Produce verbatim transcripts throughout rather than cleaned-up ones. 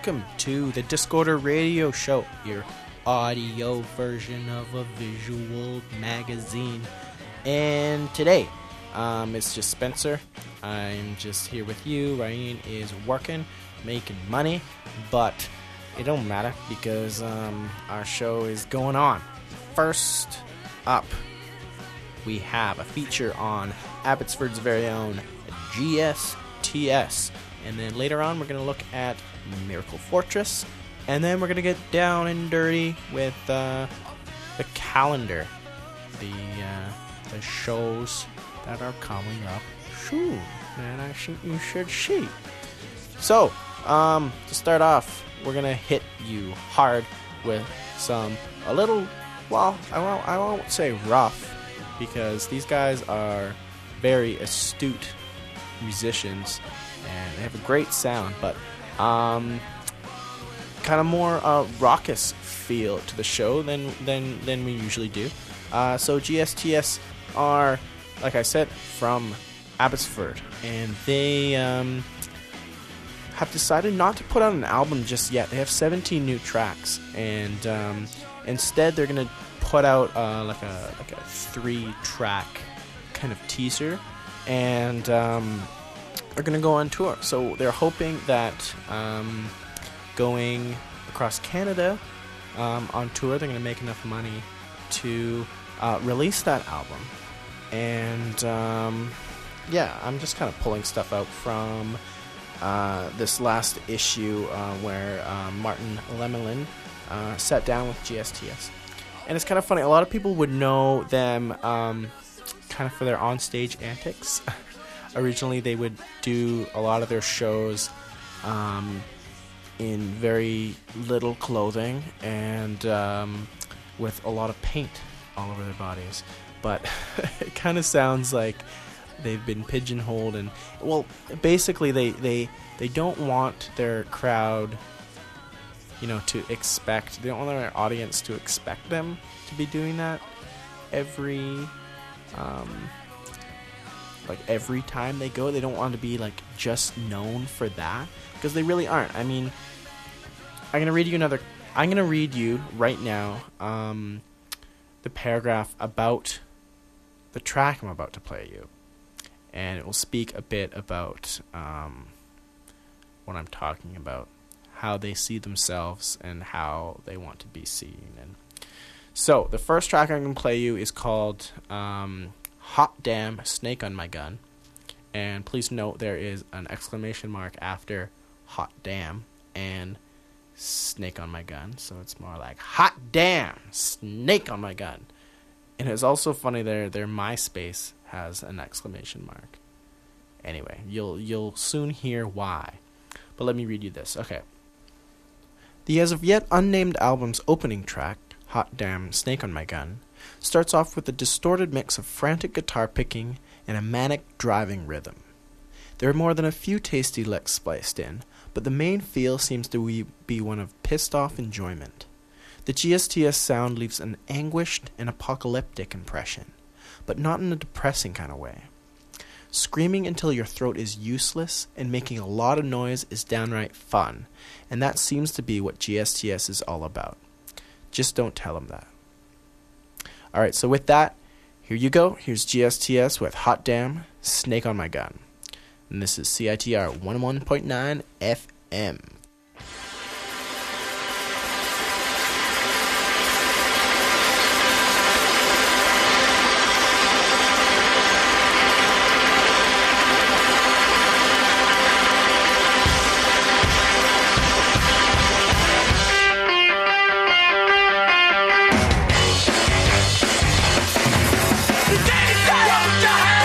welcome to the Discorder Radio Show, your audio version of a visual magazine. And today, um, it's just Spencer. I'm just here with you. Ryan is working, making money, but it don't matter because um, our show is going on. First up, we have a feature on Abbotsford's very own G S T S. And then later on, we're going to look at Miracle Fortress. And then we're going to get down and dirty with uh, the calendar. The uh, the shows that are coming up soon. And I think you should see. So, um, to start off, we're going to hit you hard with some, a little, well, I won't, I won't say rough, because these guys are very astute musicians. And they have a great sound, but um, kind of more uh, raucous feel to the show than than, than we usually do. Uh, so G S T S are, like I said, from Abbotsford, and they um, have decided not to put out an album just yet. They have seventeen new tracks, and um, instead they're gonna put out uh, like a like a three-track kind of teaser, and um, are going to go on tour. So they're hoping that um, going across Canada um, on tour, they're going to make enough money to uh, release that album. And um, yeah, I'm just kind of pulling stuff out from uh, this last issue uh, where uh, Martin Lemelin uh, sat down with G S T S. And it's kind of funny. A lot of people would know them um, kind of for their onstage antics. Originally, they would do a lot of their shows um, in very little clothing and um, with a lot of paint all over their bodies. But it kind of sounds like they've been pigeonholed. And, well, basically, they, they, they don't want their crowd, you know, to expect, they don't want their audience to expect them to be doing that every... Um, like every time they go. They don't want to be like just known for that, because they really aren't. I mean, I'm gonna read you another I'm gonna read you right now um, the paragraph about the track I'm about to play you, and it will speak a bit about um, what I'm talking about, how they see themselves and how they want to be seen. And so the first track I'm gonna play you is called um, Hot Damn, Snake on My Gun. And please note there is an exclamation mark after Hot Damn and Snake on My Gun. So it's more like Hot Damn, Snake on My Gun. And it's also funny their their MySpace has an exclamation mark. Anyway, you'll you'll soon hear why. But let me read you this. Okay. The as of yet unnamed album's opening track, Hot Damn, Snake on My Gun, starts off with a distorted mix of frantic guitar picking and a manic driving rhythm. There are more than a few tasty licks spliced in, but the main feel seems to be one of pissed-off enjoyment. The G S T S sound leaves an anguished and apocalyptic impression, but not in a depressing kind of way. Screaming until your throat is useless and making a lot of noise is downright fun, and that seems to be what G S T S is all about. Just don't tell them that. Alright, so with that, here you go. Here's G S T S with Hot Damn, Snake on My Gun. And this is C I T R one oh one point nine F M.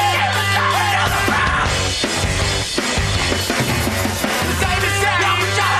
David said,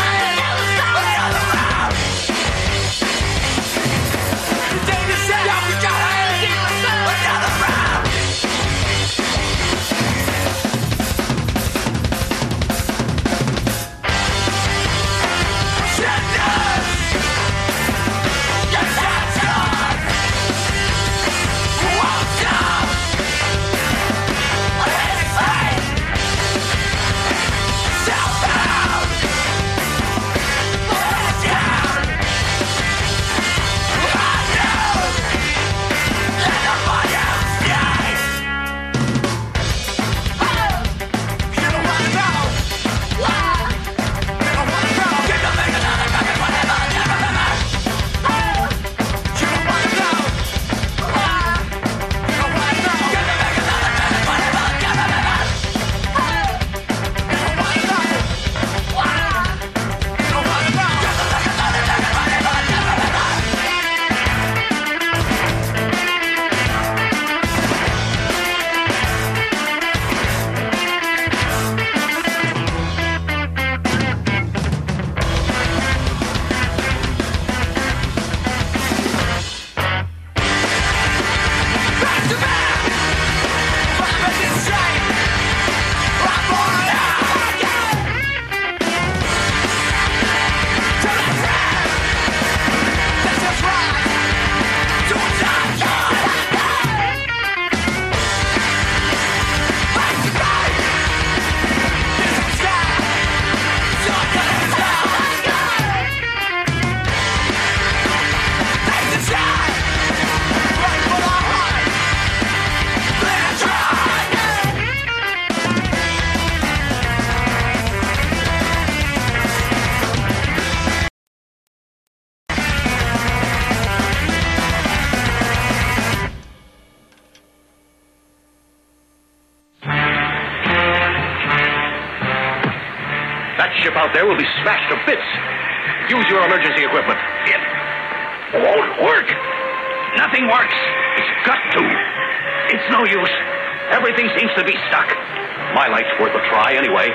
That ship out there will be smashed to bits. Use your emergency equipment. It won't work. Nothing works. It's got to. It's no use. Everything seems to be stuck. My light's worth a try anyway.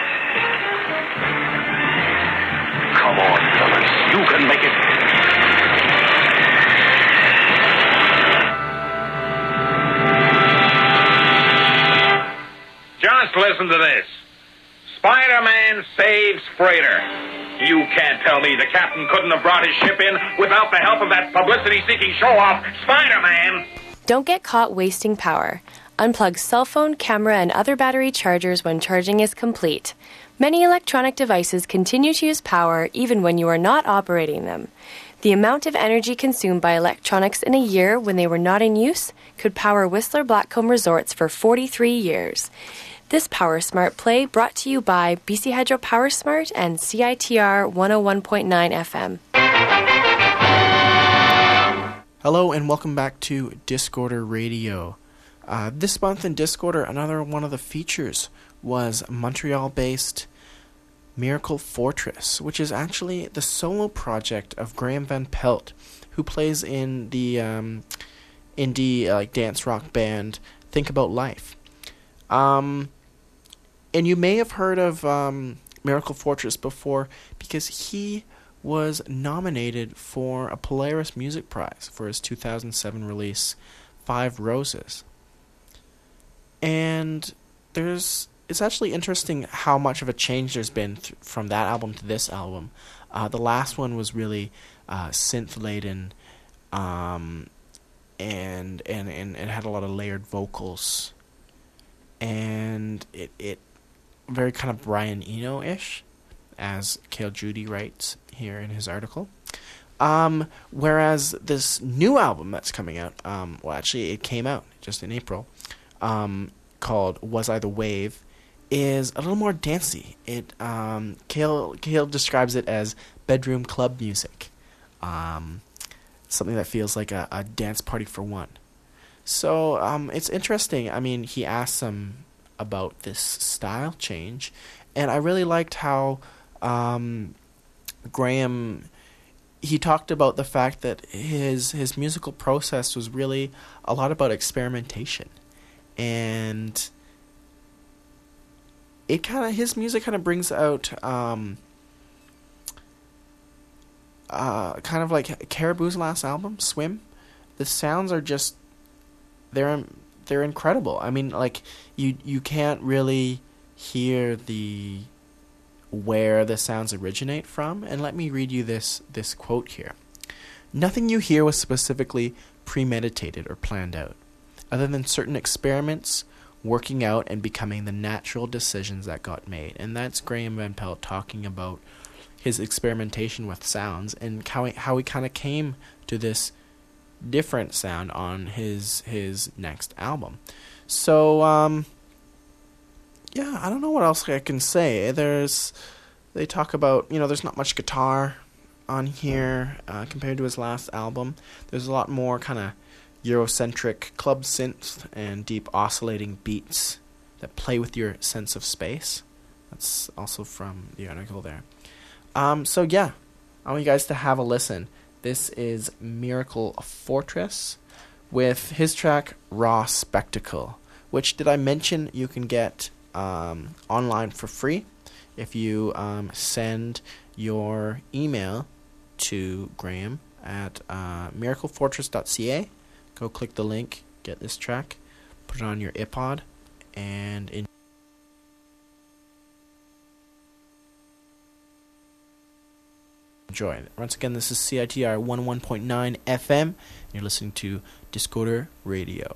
Come on, fellas. You can make it. Just listen to this. Spider-Man saves freighter. You can't tell me the captain couldn't have brought his ship in without the help of that publicity-seeking show-off, Spider-Man. Don't get caught wasting power. Unplug cell phone, camera, and other battery chargers when charging is complete. Many electronic devices continue to use power even when you are not operating them. The amount of energy consumed by electronics in a year when they were not in use could power Whistler Blackcomb Resorts for forty-three years. This Power Smart play brought to you by B C Hydro Power Smart and C I T R one oh one point nine F M. Hello and welcome back to Discorder Radio. Uh, this month in Discorder, another one of the features was Montreal-based Miracle Fortress, which is actually the solo project of Graham Van Pelt, who plays in the um, indie uh, like dance rock band Think About Life. Um, and you may have heard of um, Miracle Fortress before because he was nominated for a Polaris Music Prize for his two thousand seven release, Five Roses. And there's it's actually interesting how much of a change there's been th- from that album to this album. Uh, the last one was really uh, synth-laden, um, and, and and it had a lot of layered vocals, and it it very kind of Brian Eno-ish, as Cale Judy writes here in his article. Um, whereas this new album that's coming out, um, well, actually it came out just in April, um, called Was I the Wave, is a little more dancey. It um, Cale, Cale describes it as bedroom club music, um, something that feels like a, a dance party for one. So um, it's interesting. I mean, he asks him about this style change, and I really liked how um, Graham, he talked about the fact that his his musical process was really a lot about experimentation, and it kind of his music kind of brings out um, uh, kind of like Caribou's last album, Swim. The sounds are just they're they're incredible. I mean, like you you can't really hear the where the sounds originate from. And let me read you this this quote here. Nothing you hear was specifically premeditated or planned out, other than certain experiments working out and becoming the natural decisions that got made. And that's Graham Van Pelt talking about his experimentation with sounds and how he, how he kind of came to this different sound on his his next album. So um yeah, I don't know what else I can say. There's they talk about, you know, there's not much guitar on here uh, compared to his last album. There's a lot more kind of Eurocentric club synth and deep oscillating beats that play with your sense of space. That's also from the article there. Um, so yeah, I want you guys to have a listen. This is Miracle Fortress with his track Raw Spectacle, which, did I mention, you can get um, online for free if you um, send your email to Graham at uh, miracle fortress dot c a. Go click the link, get this track, put it on your iPod, and enjoy. Enjoy. Once again, this is C I T R one oh one point nine F M, and you're listening to Discorder Radio.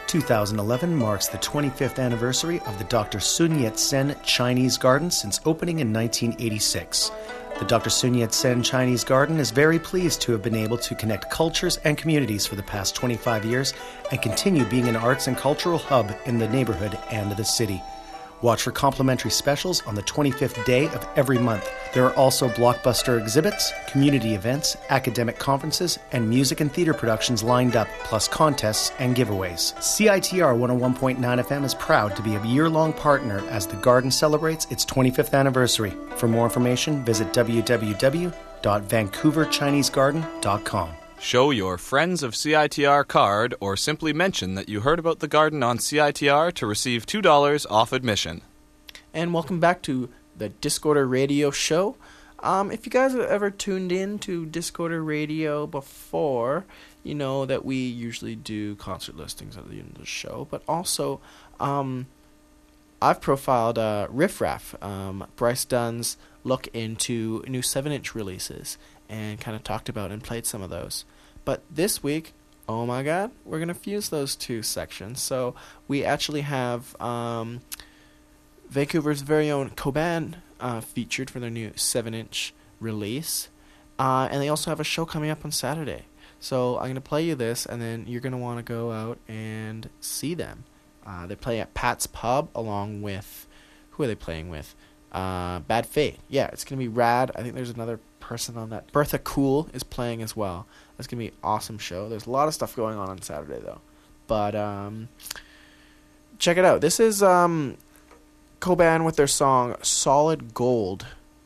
two thousand eleven marks the twenty-fifth anniversary of the Doctor Sun Yat-sen Chinese Garden since opening in nineteen eighty-six. The Doctor Sun Yat-sen Chinese Garden is very pleased to have been able to connect cultures and communities for the past twenty-five years and continue being an arts and cultural hub in the neighborhood and the city. Watch for complimentary specials on the twenty-fifth day of every month. There are also blockbuster exhibits, community events, academic conferences, and music and theater productions lined up, plus contests and giveaways. C I T R one oh one point nine F M is proud to be a year-long partner as the Garden celebrates its twenty-fifth anniversary. For more information, visit w w w dot vancouver chinese garden dot com. Show your Friends of C I T R card or simply mention that you heard about the Garden on C I T R to receive two dollars off admission. And welcome back to the Discorder Radio Show. Um, if you guys have ever tuned in to Discorder Radio before, you know that we usually do concert listings at the end of the show. But also, um, I've profiled uh, Riff Raff, um, Bryce Dunn's look into new seven inch releases, and kind of talked about and played some of those. But this week, oh my god, we're going to fuse those two sections. So we actually have um, Vancouver's very own Coban uh, featured for their new seven inch release. Uh, and they also have a show coming up on Saturday. So I'm going to play you this, and then you're going to want to go out and see them. Uh, they play at Pat's Pub along with... Who are they playing with? Uh, Bad Fate. Yeah, it's going to be rad. I think there's another person on that. Bertha Cool is playing as well. That's going to be an awesome show. There's a lot of stuff going on on Saturday, though. But um, check it out. This is um, Coban with their song Solid Gold,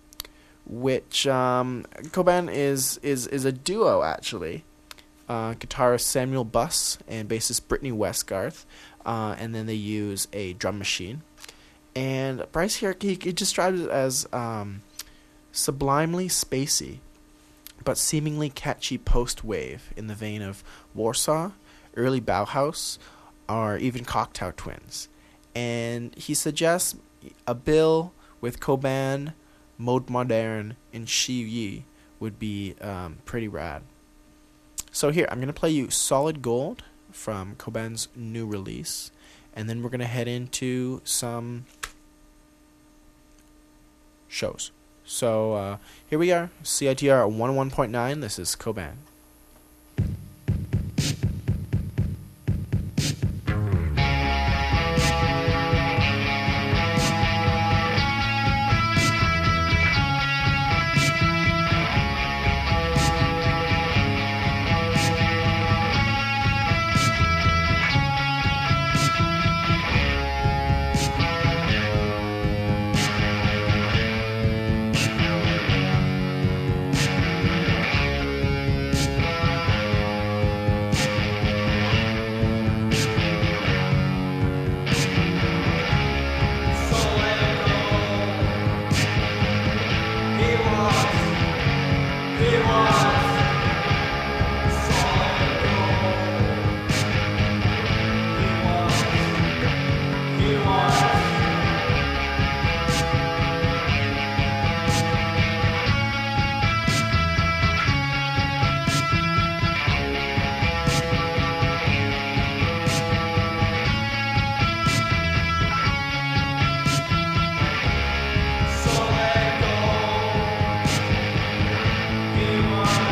which um, Coban is, is, is a duo, actually. Uh, guitarist Samuel Buss and bassist Brittany Westgarth. Uh, and then they use a drum machine. And Bryce here, he, he describes it as um, sublimely spacey, but seemingly catchy post-wave in the vein of Warsaw, early Bauhaus, or even Cocteau Twins. And he suggests a bill with Coban, Mode Moderne, and Shi Yi would be um, pretty rad. So here, I'm going to play you Solid Gold from Coban's new release, and then we're going to head into some shows. So uh, here we are, C I T R one oh one point nine. This is Coban. He was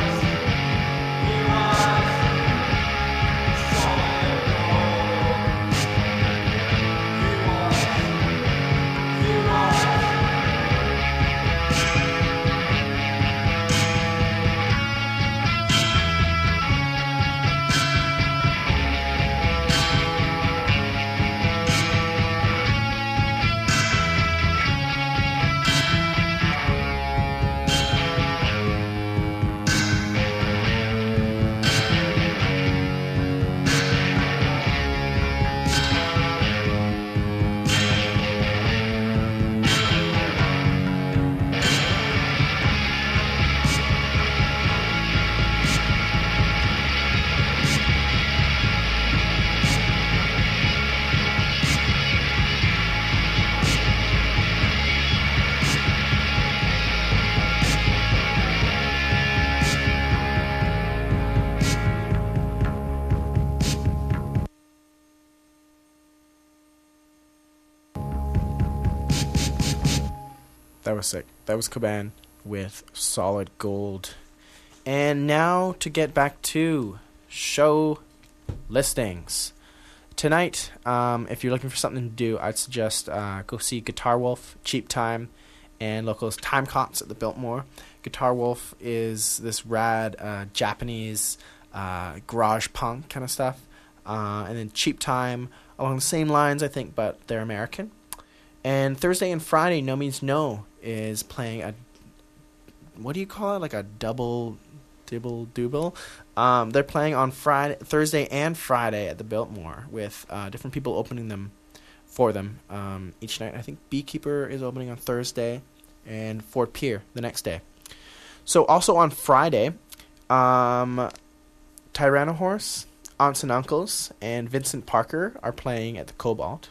That was sick. That was Coban with Solid Gold. And now to get back to show listings. Tonight, um, if you're looking for something to do, I'd suggest uh, go see Guitar Wolf, Cheap Time, and Locals Time Cops at the Biltmore. Guitar Wolf is this rad uh, Japanese uh, garage punk kind of stuff. Uh, and then Cheap Time, along the same lines, I think, but they're American. And Thursday and Friday, No Means No is playing a, what do you call it, like a double, dibble, double? Um, they're playing on Friday, Thursday and Friday at the Biltmore with uh, different people opening them for them um, each night. I think Beekeeper is opening on Thursday and Fort Pier the next day. So also on Friday, um, Tyrannohorse, Aunts and Uncles, and Vincent Parker are playing at the Cobalt.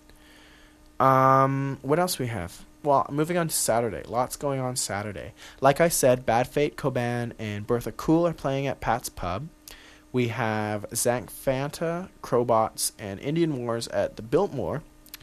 Um, what else we have? Well, moving on to Saturday. Lots going on Saturday. Like I said, Bad Fate, Coban, and Bertha Cool are playing at Pat's Pub. We have Zank Fanta, Crowbots, and Indian Wars at the Biltmore.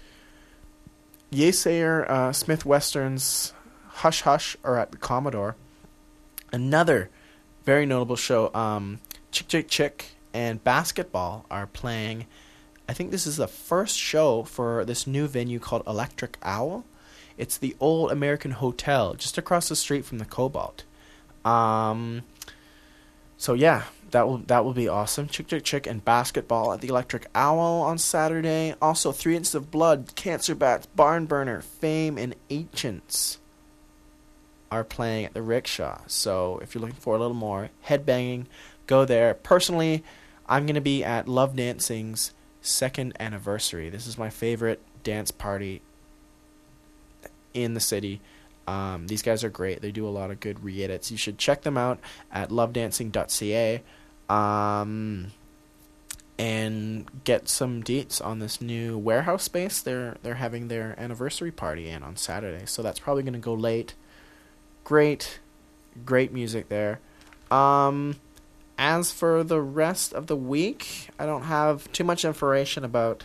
Yesayer, uh, Smith Western's Hush Hush are at the Commodore. Another very notable show, um, Chick Chick Chick and Basketball are playing. I think this is the first show for this new venue called Electric Owl. It's the Old American Hotel just across the street from the Cobalt. Um, so yeah, that will that will be awesome. Chick Chick Chick and Basketball at the Electric Owl on Saturday. Also, Three Inches of Blood, Cancer Bats, Barn Burner, Fame, and Ancients are playing at the Rickshaw. So if you're looking for a little more headbanging, go there. Personally, I'm going to be at Love Dancing's second anniversary. This is my favorite dance party in the city. Um, these guys are great. They do a lot of good re-edits. You should check them out at love dancing dot c a um, and get some deets on this new warehouse space they're they're having their anniversary party in on Saturday. So that's probably going to go late. Great, great music there. Um, as for the rest of the week, I don't have too much information about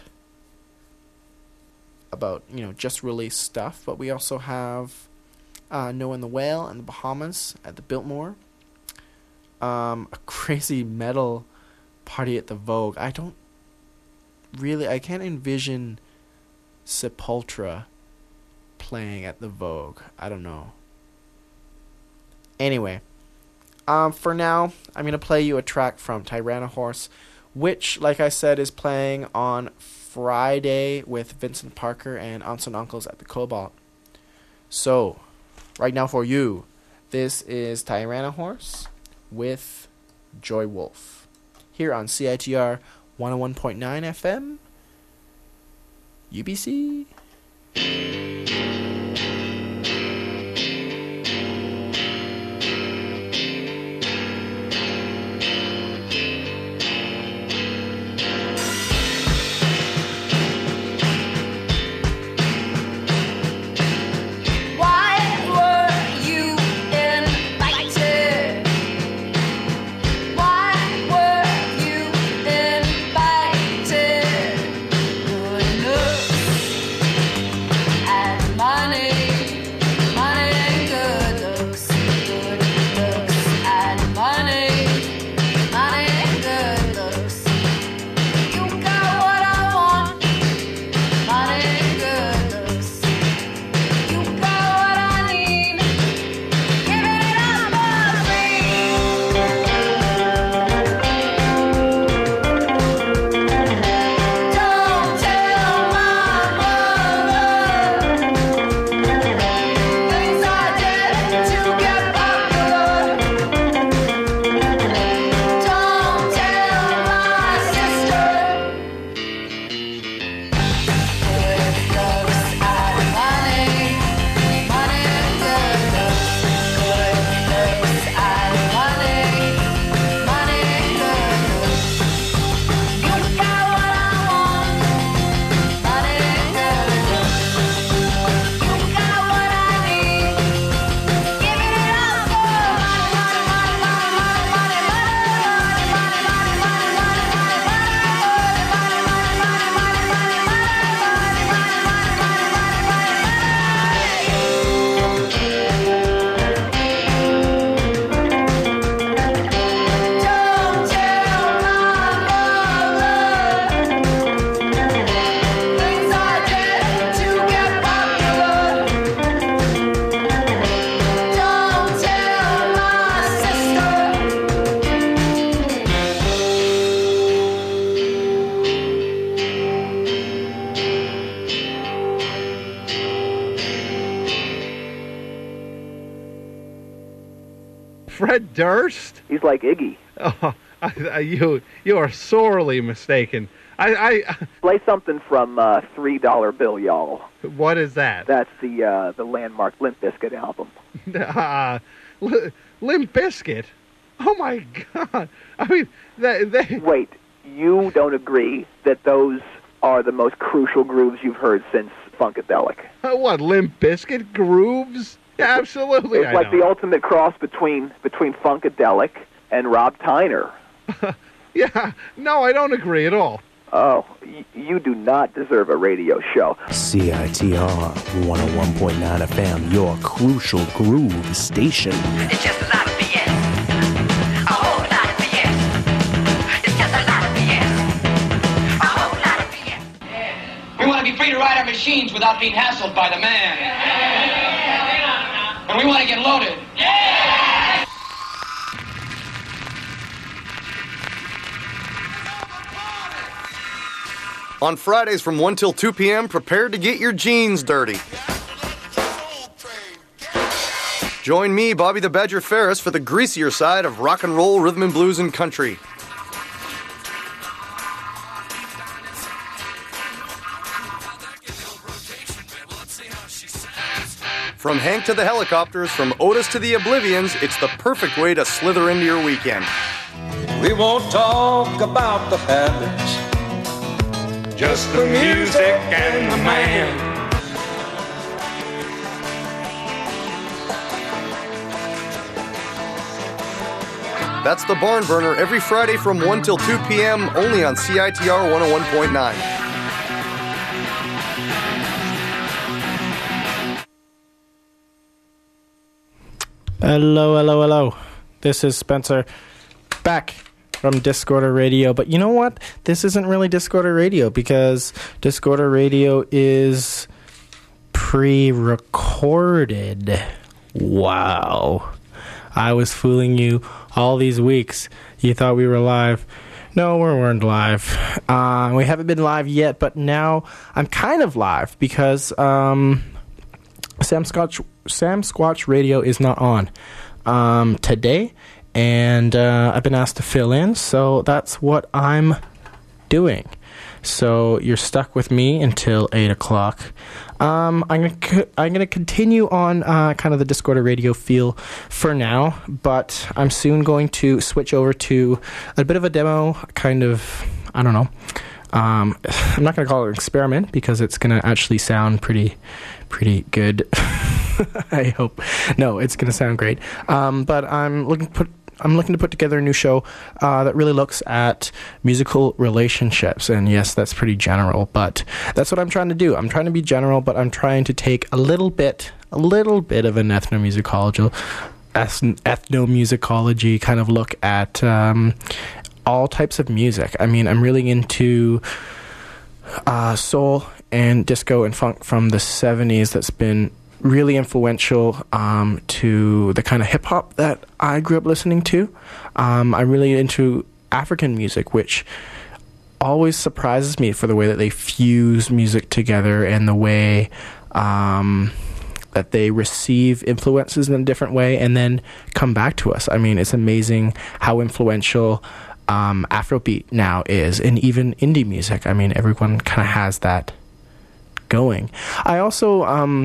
about, you know, just released stuff, but we also have uh, Noah and the Whale and the Bahamas at the Biltmore. Um, a crazy metal party at the Vogue. I don't really, I can't envision Sepultura playing at the Vogue. I don't know. Anyway, um, for now, I'm going to play you a track from Tyrannohorse, which, like I said, is playing on Friday with Vincent Parker and Aunts and Uncles at the Cobalt. So, right now for you, this is Tyrannohorse with Joy Wolf here on C I T R one oh one point nine F M, U B C. And Fred Durst? He's like Iggy. Oh, I, I, you you are sorely mistaken. I, I Play something from uh, Three Dollar Bill, y'all. What is that? That's the uh, the landmark Limp Bizkit album. uh, L- Limp Bizkit? Oh my God! I mean, they, they... Wait, you don't agree that those are the most crucial grooves you've heard since Funkadelic? Uh, what, Limp Bizkit grooves? Yeah, absolutely. It's I like know. the ultimate cross between between Funkadelic and Rob Tyner. Yeah, no, I don't agree at all. Oh, y- you do not deserve a radio show. C I T R one oh one point nine F M, your crucial groove station. It's just a lot of B S. A whole lot of B S. It's just a lot of B S. A whole lot of B S. We want to be free to ride our machines without being hassled by the man. And we want to get loaded. On Fridays from one till two p.m., prepare to get your jeans dirty. Join me, Bobby the Badger Ferris, for the greasier side of rock and roll, rhythm and blues, and country. From Hank to the Helicopters, from Otis to the Oblivions, it's the perfect way to slither into your weekend. We won't talk about the habits, just the music and the man. That's the Barn Burner every Friday from one till two p.m. only on C I T R one oh one point nine. Hello, hello, hello. This is Spencer back from Discorder Radio. But you know what? This isn't really Discorder Radio because Discorder Radio is pre-recorded. Wow. I was fooling you all these weeks. You thought we were live. No, we weren't live. Uh, we haven't been live yet, but now I'm kind of live because um, Sam Squatch, Sam Squatch Radio is not on um, today, and uh, I've been asked to fill in, so that's what I'm doing. So you're stuck with me until eight o'clock. Um, I'm gonna co- I'm gonna continue on uh, kind of the Discorder Radio feel for now, but I'm soon going to switch over to a bit of a demo, kind of, I don't know. Um, I'm not gonna call it an experiment because it's gonna actually sound pretty, pretty good. I hope. No, it's gonna sound great. Um, but I'm looking to put. I'm looking to put together a new show uh, that really looks at musical relationships. And yes, that's pretty general, but that's what I'm trying to do. I'm trying to be general, but I'm trying to take a little bit, a little bit of an ethnomusicology, ethnomusicology kind of look at um, all types of music. I mean, I'm really into uh, soul and disco and funk from the seventies that's been really influential um, to the kind of hip-hop that I grew up listening to. Um, I'm really into African music, which always surprises me for the way that they fuse music together and the way um, that they receive influences in a different way and then come back to us. I mean, it's amazing how influential um, Afrobeat now is, and even indie music. I mean, everyone kind of has that going. I also... Um,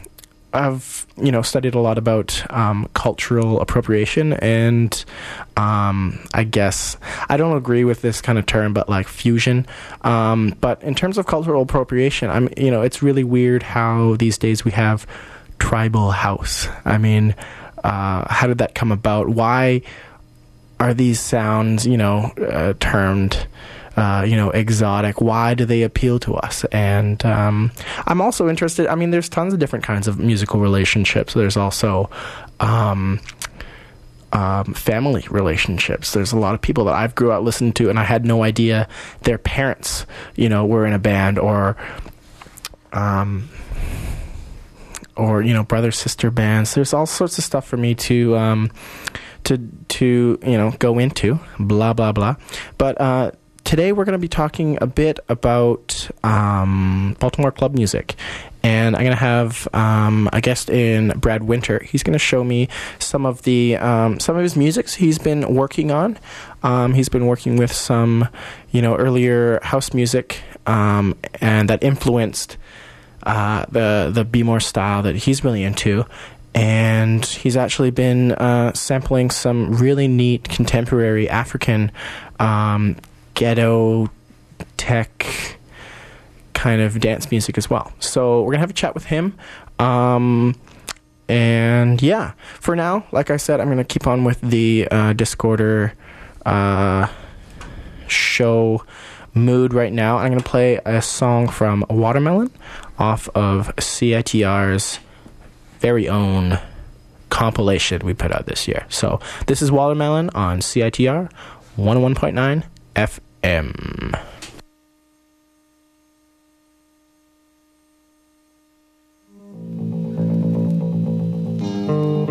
I've, you know, studied a lot about um, cultural appropriation, and um, I guess I don't agree with this kind of term, but like fusion. Um, but in terms of cultural appropriation, I'm, you know, it's really weird how these days we have tribal house. I mean, uh, how did that come about? Why are these sounds, you know, uh, termed Uh, you know, exotic? Why do they appeal to us? And um, I'm also interested, I mean, there's tons of different kinds of musical relationships. There's also um, um, family relationships. There's a lot of people that I've grew up listening to, and I had no idea their parents, you know, were in a band, or, um, or you know, brother-sister bands. There's all sorts of stuff for me to, um, to, to you know, go into, blah, blah, blah. But, uh, today we're going to be talking a bit about um, Baltimore club music, and I'm going to have um, a guest in, Brad Winter. He's going to show me some of the um, some of his musics he's been working on. Um, he's been working with some, you know, earlier house music, um, and that influenced uh, the the Be More style that he's really into. And he's actually been uh, sampling some really neat contemporary African um, ghetto tech kind of dance music as well. So we're going to have a chat with him. Um, and yeah, for now, like I said, I'm going to keep on with the uh, Discorder uh, show mood right now. I'm going to play a song from Watermelon off of C I T R's very own compilation we put out this year. So this is Watermelon on C I T R one oh one point nine F M. Thank you.